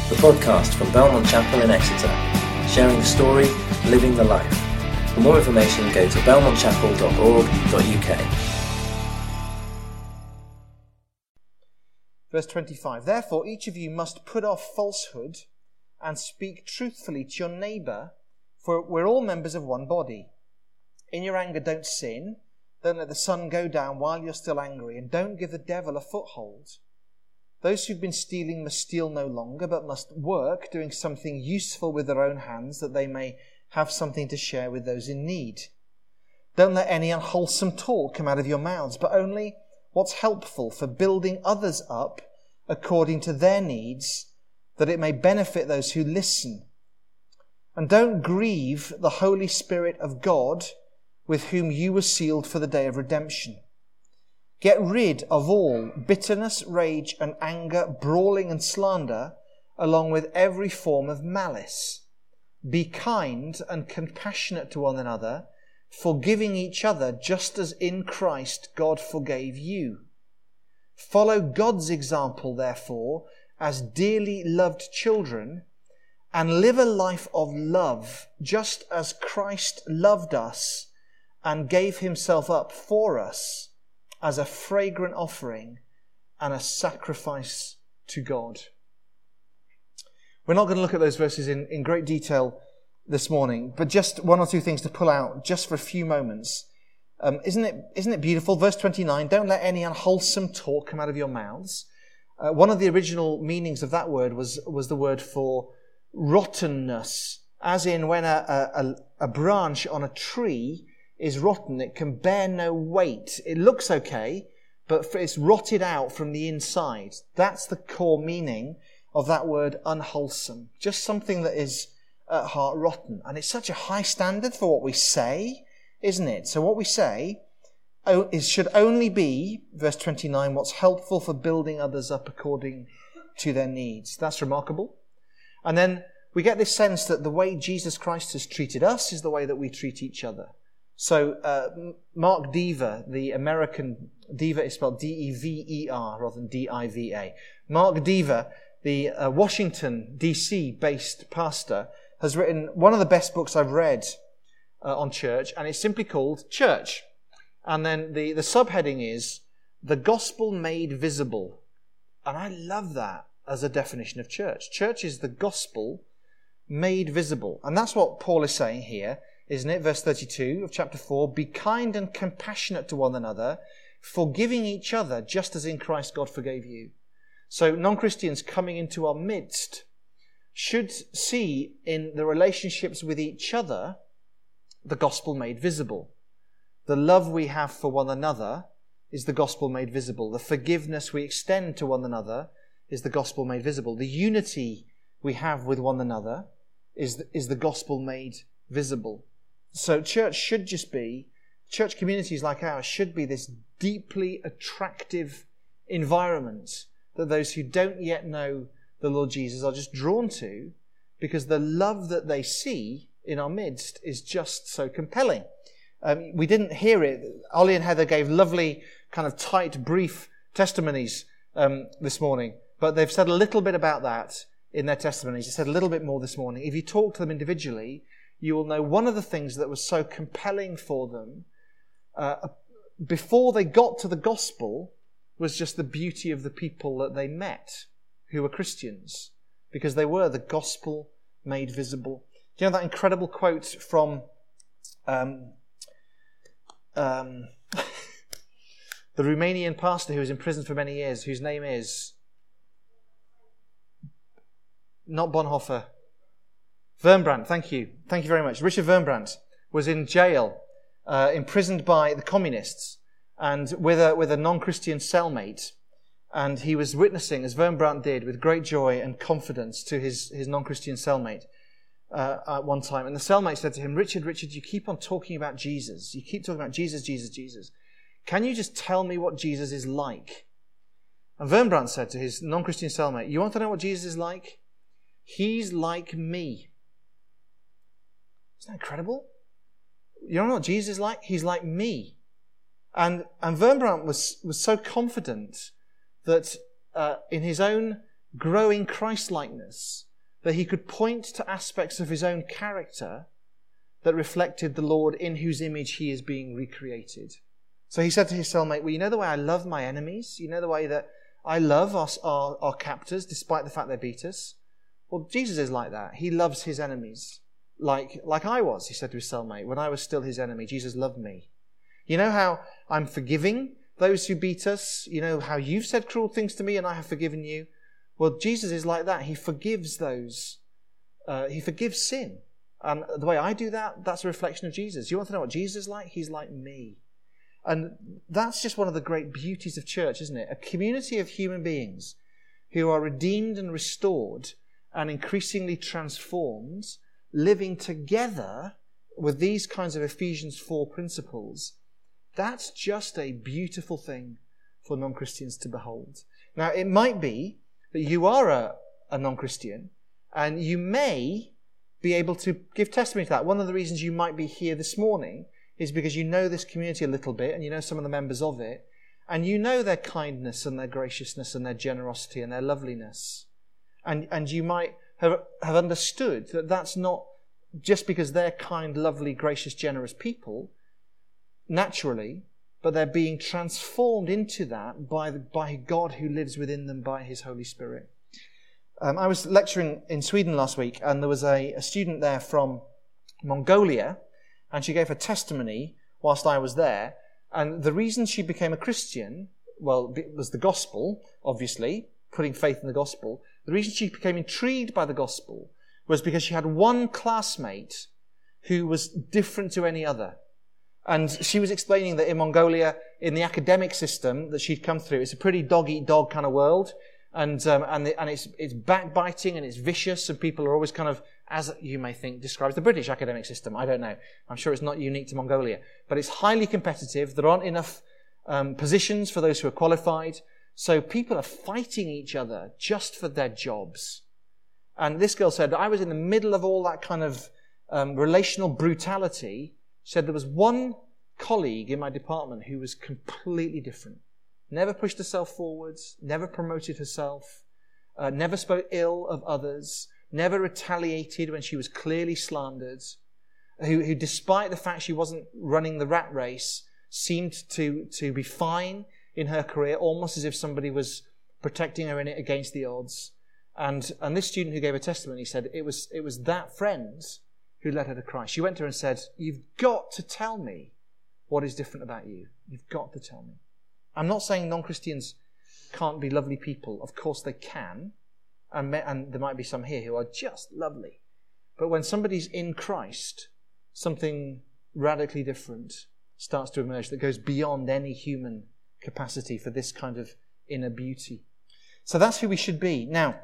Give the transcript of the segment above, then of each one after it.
the podcast from Belmont Chapel in Exeter, sharing the story, living the life. For more information, go to belmontchapel.org.uk. Verse 25, therefore each of you must put off falsehood and speak truthfully to your neighbour, for we're all members of one body. In your anger don't sin, don't let the sun go down while you're still angry, and don't give the devil a foothold. Those who've been stealing must steal no longer, but must work, doing something useful with their own hands, that they may have something to share with those in need. Don't let any unwholesome talk come out of your mouths, but only what's helpful for building others up according to their needs, that it may benefit those who listen. And don't grieve the Holy Spirit of God, with whom you were sealed for the day of redemption. Get rid of all bitterness, rage and anger, brawling and slander, along with every form of malice. Be kind and compassionate to one another, forgiving each other just as in Christ God forgave you. Follow God's example, therefore, as dearly loved children, and live a life of love, just as Christ loved us and gave himself up for us as a fragrant offering and a sacrifice to God. We're not going to look at those verses in great detail this morning, but just one or two things to pull out just for a few moments. Isn't it beautiful? Verse 29, don't let any unwholesome talk come out of your mouths. One of the original meanings of that word was the word for rottenness, as in when a branch on a tree is rotten, it can bear no weight. It looks okay, but it's rotted out from the inside. That's the core meaning of that word unwholesome. Just something that is at heart rotten. And it's such a high standard for what we say, isn't it? So what we say should only be, verse 29, what's helpful for building others up according to their needs. That's remarkable. And then we get this sense that the way Jesus Christ has treated us is the way that we treat each other. So Mark Dever, the American, Dever is spelled D-E-V-E-R rather than D-I-V-A. Mark Dever, the Washington, D.C. based pastor, has written one of the best books I've read on church, and it's simply called Church. And then the subheading is The Gospel Made Visible. And I love that as a definition of church. Church is the gospel made visible. And that's what Paul is saying here, isn't it? Verse 32 of chapter 4, be kind and compassionate to one another, forgiving each other just as in Christ God forgave you. So non-Christians coming into our midst should see in the relationships with each other the gospel made visible. The love we have for one another is the gospel made visible. The forgiveness we extend to one another is the gospel made visible. The unity we have with one another is the gospel made visible. So church communities like ours should be this deeply attractive environment that those who don't yet know the Lord Jesus are just drawn to, because the love that they see in our midst is just so compelling. We didn't hear it. Ollie and Heather gave lovely, kind of tight, brief testimonies this morning, but they've said a little bit about that in their testimonies. They said a little bit more this morning. If you talk to them individually, you will know one of the things that was so compelling for them before they got to the gospel was just the beauty of the people that they met who were Christians, because they were the gospel made visible. Do you know that incredible quote from the Romanian pastor who was in prison for many years, whose name is not Bonhoeffer, Wurmbrand, thank you very much. Richard Wurmbrand was in jail, imprisoned by the communists, and with a non-Christian cellmate, and he was witnessing, as Wurmbrand did, with great joy and confidence to his non-Christian cellmate at one time. And the cellmate said to him, Richard, you keep on talking about Jesus. You keep talking about Jesus, Jesus, Jesus. Can you just tell me what Jesus is like? And Wurmbrand said to his non-Christian cellmate, you want to know what Jesus is like? He's like me. Isn't that incredible? You don't know what Jesus is like? He's like me. And Wurmbrand was so confident that in his own growing Christ-likeness, that he could point to aspects of his own character that reflected the Lord in whose image he is being recreated. So he said to his cellmate, well, you know the way I love my enemies? You know the way that I love our captors despite the fact they beat us? Well, Jesus is like that. He loves his enemies. Like I was, he said to his cellmate. When I was still his enemy, Jesus loved me. You know how I'm forgiving those who beat us? You know how you've said cruel things to me and I have forgiven you? Well, Jesus is like that. He forgives those. He forgives sin. And the way I do that, that's a reflection of Jesus. You want to know what Jesus is like? He's like me. And that's just one of the great beauties of church, isn't it? A community of human beings who are redeemed and restored and increasingly transformed, living together with these kinds of Ephesians 4 principles. That's just a beautiful thing for non-Christians to behold. Now, it might be that you are a non-Christian and you may be able to give testimony to that. One of the reasons you might be here this morning is because you know this community a little bit and you know some of the members of it, and you know their kindness and their graciousness and their generosity and their loveliness. And you might have understood that that's not just because they're kind, lovely, gracious, generous people, naturally, but they're being transformed into that by God who lives within them by his Holy Spirit. I was lecturing in Sweden last week, and there was a student there from Mongolia, and she gave her testimony whilst I was there. And the reason she became a Christian, well, it was the gospel, obviously, putting faith in the gospel. The reason she became intrigued by the gospel was because she had one classmate who was different to any other. And she was explaining that in Mongolia, in the academic system that she'd come through, it's a pretty dog-eat-dog kind of world. And it's backbiting and it's vicious, and people are always kind of, as you may think, describes the British academic system. I don't know. I'm sure it's not unique to Mongolia. But it's highly competitive. There aren't enough positions for those who are qualified. So people are fighting each other just for their jobs. And this girl said, I was in the middle of all that kind of relational brutality. She said there was one colleague in my department who was completely different. Never pushed herself forwards, never promoted herself, never spoke ill of others, never retaliated when she was clearly slandered, who despite the fact she wasn't running the rat race, seemed to be fine in her career, almost as if somebody was protecting her in it against the odds. And this student who gave a testimony said it was that friend who led her to Christ. She went to her and said, you've got to tell me what is different about you. You've got to tell me. I'm not saying non-Christians can't be lovely people. Of course they can. And there might be some here who are just lovely. But when somebody's in Christ, something radically different starts to emerge that goes beyond any human capacity for this kind of inner beauty. So that's who we should be. Now,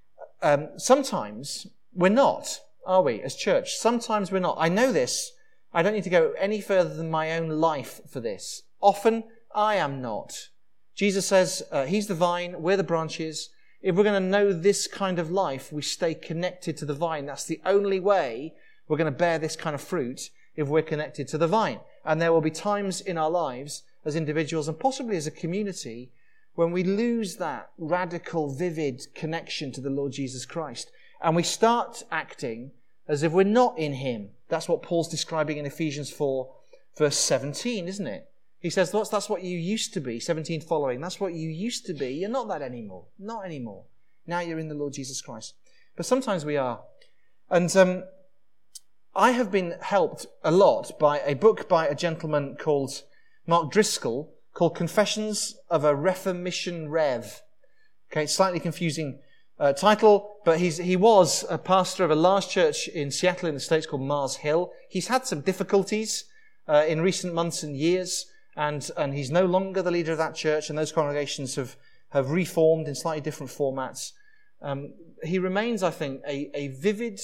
sometimes we're not, are we, as church? Sometimes we're not. I know this. I don't need to go any further than my own life for this. Often I am not. Jesus says he's the vine, we're the branches. If we're going to know this kind of life, we stay connected to the vine. That's the only way we're going to bear this kind of fruit, if we're connected to the vine. And there will be times in our lives as individuals and possibly as a community when we lose that radical, vivid connection to the Lord Jesus Christ. And we start acting as if we're not in him. That's what Paul's describing in Ephesians 4, verse 17, isn't it? He says, that's what you used to be, 17 following. That's what you used to be. You're not that anymore. Not anymore. Now you're in the Lord Jesus Christ. But sometimes we are. And I have been helped a lot by a book by a gentleman called Mark Driscoll called Confessions of a Reformation Rev. Okay, slightly confusing title, but he was a pastor of a large church in Seattle in the States called Mars Hill. He's had some difficulties in recent months and years. And he's no longer the leader of that church, and those congregations have reformed in slightly different formats. He remains, I think, a vivid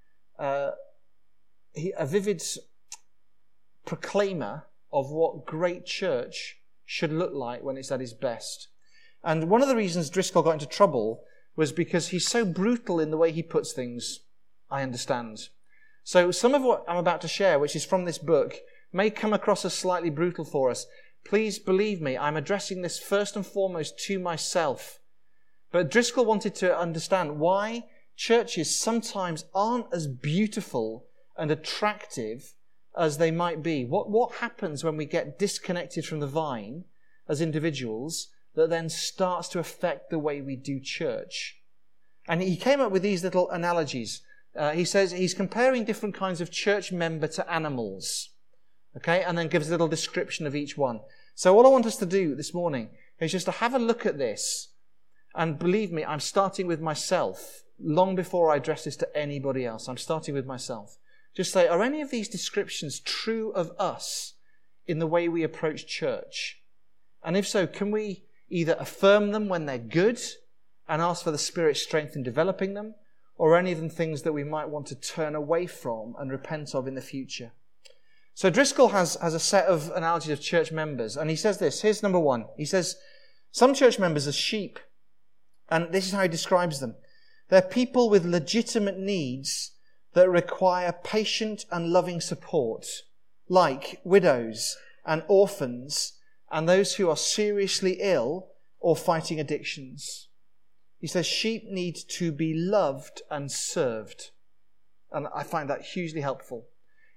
proclaimer of what great church should look like when it's at its best. And one of the reasons Driscoll got into trouble was because he's so brutal in the way he puts things, I understand. So some of what I'm about to share, which is from this book, may come across as slightly brutal for us. Please believe me, I'm addressing this first and foremost to myself. But Driscoll wanted to understand why churches sometimes aren't as beautiful and attractive as they might be. What happens when we get disconnected from the vine as individuals that then starts to affect the way we do church? And he came up with these little analogies. He says he's comparing different kinds of church member to animals. Okay, and then gives a little description of each one. So what I want us to do this morning is just to have a look at this. And believe me, I'm starting with myself. Long before I address this to anybody else, I'm starting with myself. Just say, are any of these descriptions true of us in the way we approach church? And if so, can we either affirm them when they're good and ask for the Spirit's strength in developing them, or any of them things that we might want to turn away from and repent of in the future? So Driscoll has a set of analogies of church members, and he says this. Here's number one. He says, some church members are sheep, and this is how he describes them. They're people with legitimate needs that require patient and loving support, like widows and orphans and those who are seriously ill or fighting addictions. He says sheep need to be loved and served, and I find that hugely helpful.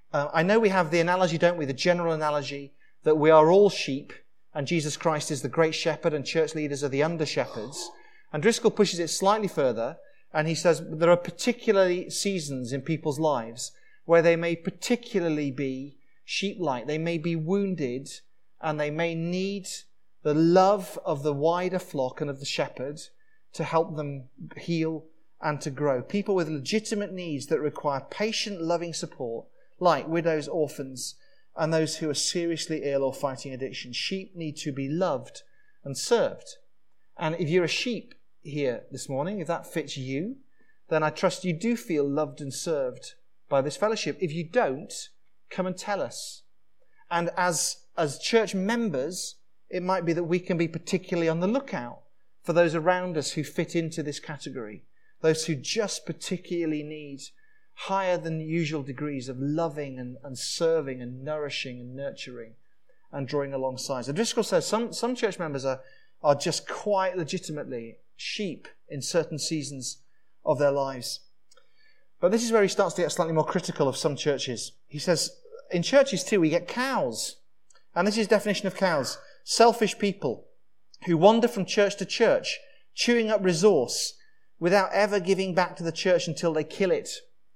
I know we have the analogy, don't we, the general analogy that we are all sheep and Jesus Christ is the great shepherd and church leaders are the under-shepherds. And Driscoll pushes it slightly further and he says there are particularly seasons in people's lives where they may particularly be sheep-like. They may be wounded and they may need the love of the wider flock and of the shepherd to help them heal and to grow. People with legitimate needs that require patient, loving support, like widows, orphans, and those who are seriously ill or fighting addiction. Sheep need to be loved and served. And if you're a sheep here this morning, if that fits you, then I trust you do feel loved and served by this fellowship. If you don't, come and tell us. And as church members, it might be that we can be particularly on the lookout for those around us who fit into this category, those who just particularly need higher than usual degrees of loving and serving and nourishing and nurturing and drawing alongside. So Driscoll says some church members are just quite legitimately sheep in certain seasons of their lives. But this is where he starts to get slightly more critical of some churches. He says, in churches too, we get cows. And this is his definition of cows. Selfish people who wander from church to church, chewing up resource without ever giving back to the church until they kill it.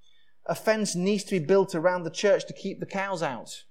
A fence needs to be built around the church to keep the cows out.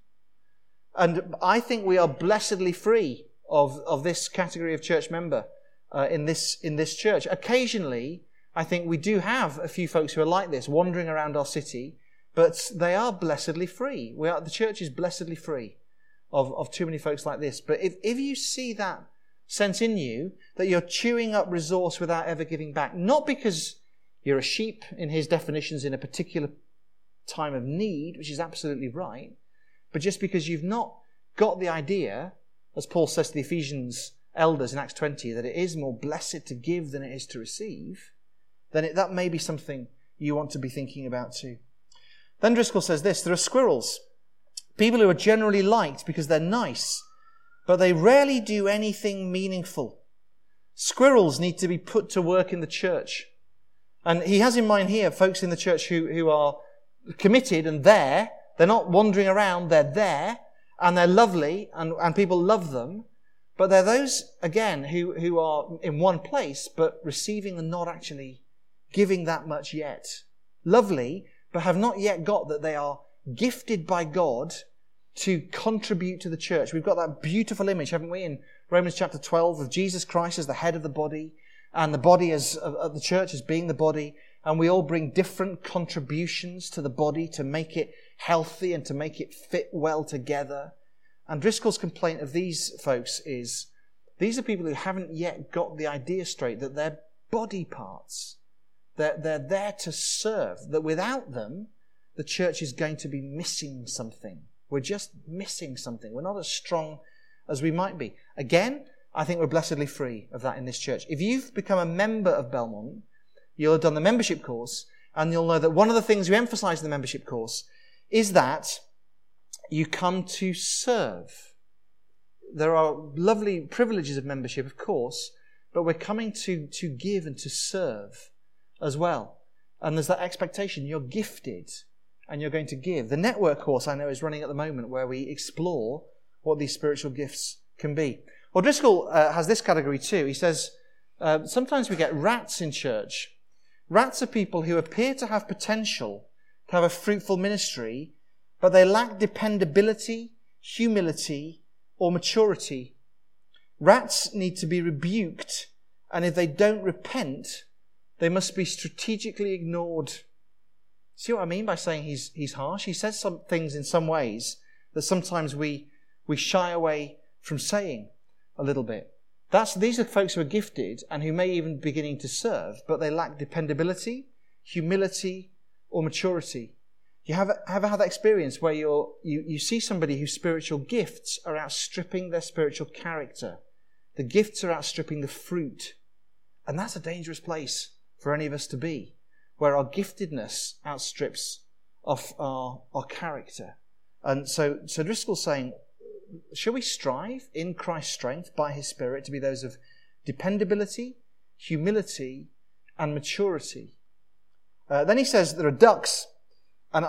And I think we are blessedly free of this category of church member in this church. Occasionally, I think we do have a few folks who are like this, wandering around our city, but they are blessedly free. The church is blessedly free of too many folks like this. But if you see that sense in you, that you're chewing up resource without ever giving back, not because you're a sheep in his definitions in a particular time of need, which is absolutely right, but just because you've not got the idea, as Paul says to the Ephesians elders in Acts 20, that it is more blessed to give than it is to receive, then that may be something you want to be thinking about too. Then Driscoll says this, there are squirrels, people who are generally liked because they're nice, but they rarely do anything meaningful. Squirrels need to be put to work in the church. And he has in mind here folks in the church who are committed and they're not wandering around, they're there, and they're lovely, and people love them. But they're those, again, who are in one place, but receiving and not actually giving that much yet. Lovely, but have not yet got that they are gifted by God to contribute to the church. We've got that beautiful image, haven't we, in Romans chapter 12, of Jesus Christ as the head of the body, and the body as the church as being the body, and we all bring different contributions to the body to make it healthy and to make it fit well together. And Driscoll's complaint of these folks is, these are people who haven't yet got the idea straight that they're body parts. They're there to serve, that without them, the church is going to be missing something. We're just missing something. We're not as strong as we might be. Again, I think we're blessedly free of that in this church. If you've become a member of Belmont, you'll have done the membership course, and you'll know that one of the things we emphasize in the membership course is that you come to serve. There are lovely privileges of membership, of course, but we're coming to give and to serve as well. And there's that expectation. You're gifted and you're going to give. The network course I know is running at the moment where we explore what these spiritual gifts can be. Well, Driscoll has this category too. He says, sometimes we get rats in church. Rats are people who appear to have potential to have a fruitful ministry, but they lack dependability, humility, or maturity. Rats need to be rebuked, and if they don't repent, they must be strategically ignored. See what I mean by saying he's harsh? He says some things in some ways that sometimes we shy away from saying a little bit. These are folks who are gifted and who may even be beginning to serve, but they lack dependability, humility, or maturity. You ever had that experience where you see somebody whose spiritual gifts are outstripping their spiritual character? The gifts are outstripping the fruit. And that's a dangerous place for any of us to be, where our giftedness outstrips our character. And so Driscoll's saying, shall we strive in Christ's strength by his Spirit to be those of dependability, humility, and maturity? Then he says there are ducks. And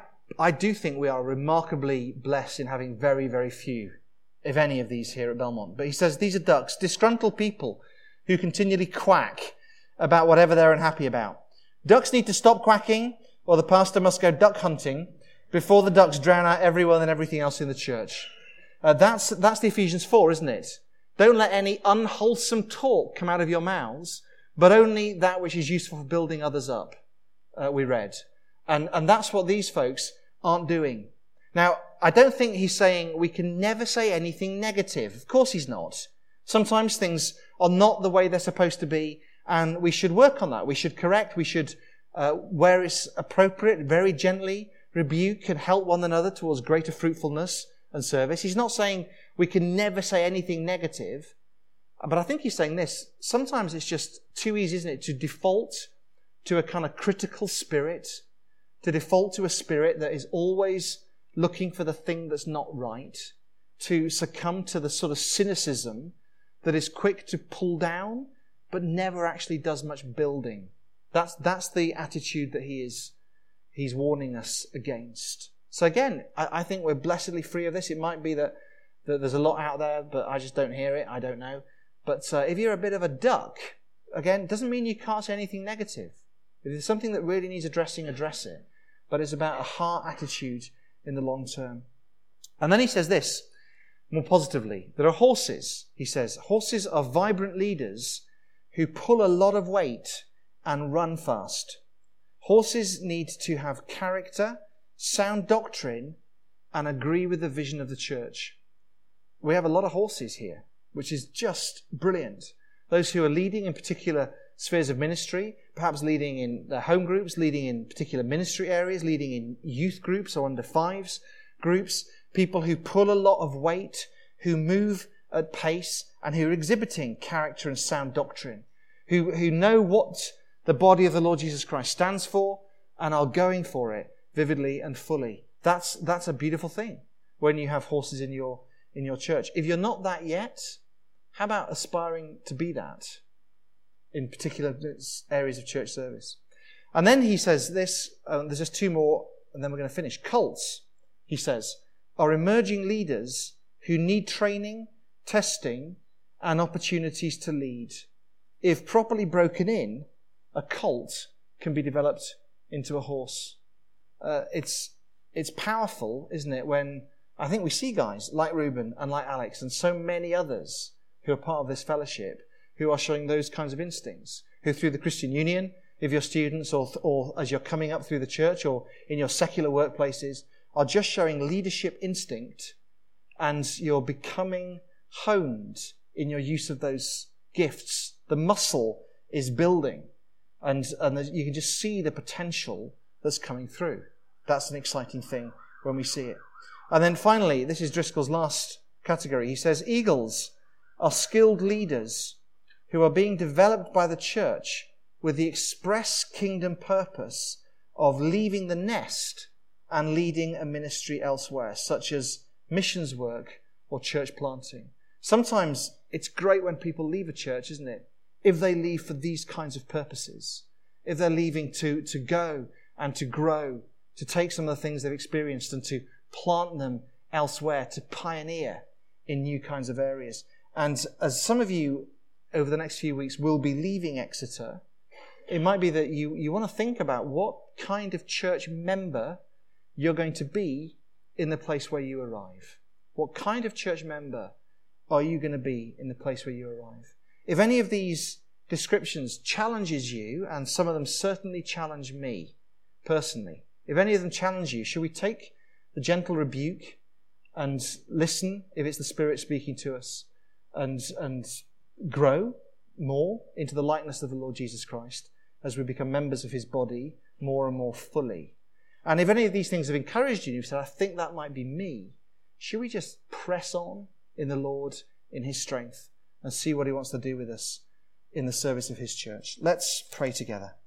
I do think we are remarkably blessed in having very, very few, if any, of these here at Belmont. But he says these are ducks, disgruntled people who continually quack about whatever they're unhappy about. Ducks need to stop quacking, or the pastor must go duck hunting before the ducks drown out everyone and everything else in the church. That's the Ephesians 4, isn't it? Don't let any unwholesome talk come out of your mouths, but only that which is useful for building others up, we read. And that's what these folks aren't doing. Now, I don't think he's saying we can never say anything negative. Of course he's not. Sometimes things are not the way they're supposed to be, and we should work on that. We should correct. We should, where it's appropriate, very gently rebuke and help one another towards greater fruitfulness and service. He's not saying we can never say anything negative, but I think he's saying this. Sometimes it's just too easy, isn't it, to default to a kind of critical spirit, to default to a spirit that is always looking for the thing that's not right, to succumb to the sort of cynicism that is quick to pull down, but never actually does much building. That's the attitude that he's warning us against. So again, I think we're blessedly free of this. It might be that there's a lot out there, but I just don't hear it. I don't know. But if you're a bit of a duck, again, it doesn't mean you can't say anything negative. If there's something that really needs addressing, address it. But it's about a heart attitude in the long term. And then he says this, more positively. There are horses, he says. Horses are vibrant leaders who pull a lot of weight and run fast. Horses need to have character, sound doctrine, and agree with the vision of the church. We have a lot of horses here, which is just brilliant. Those who are leading in particular spheres of ministry, perhaps leading in their home groups, leading in particular ministry areas, leading in youth groups or under fives groups, people who pull a lot of weight, who move at pace, and who are exhibiting character and sound doctrine, who know what the body of the Lord Jesus Christ stands for and are going for it vividly and fully. That's a beautiful thing when you have horses in your church. If you're not that yet, how about aspiring to be that in particular areas of church service? And then he says this, there's just two more, and then we're going to finish. Cults, he says, are emerging leaders who need training, testing, and opportunities to lead. If properly broken in, a cult can be developed into a horse. It's powerful, isn't it, when I think we see guys like Reuben and like Alex and so many others who are part of this fellowship who are showing those kinds of instincts, who through the Christian Union, if you're students or as you're coming up through the church or in your secular workplaces, are just showing leadership instinct, and you're becoming honed in your use of those gifts. The muscle is building, and you can just see the potential that's coming through. That's an exciting thing when we see it. And then finally, this is Driscoll's last category. He says, eagles are skilled leaders who are being developed by the church with the express kingdom purpose of leaving the nest and leading a ministry elsewhere, such as missions work or church planting. Sometimes it's great when people leave a church, isn't it? If they leave for these kinds of purposes. If they're leaving to go and to grow, to take some of the things they've experienced and to plant them elsewhere, to pioneer in new kinds of areas. And as some of you over the next few weeks will be leaving Exeter, it might be that you want to think about what kind of church member you're going to be in the place where you arrive. What kind of church member are you going to be in the place where you arrive? If any of these descriptions challenges you, and some of them certainly challenge me personally, if any of them challenge you, should we take the gentle rebuke and listen if it's the Spirit speaking to us and grow more into the likeness of the Lord Jesus Christ as we become members of his body more and more fully? And if any of these things have encouraged you, and you've said, I think that might be me, should we just press on in the Lord, in his strength, and see what he wants to do with us in the service of his church? Let's pray together.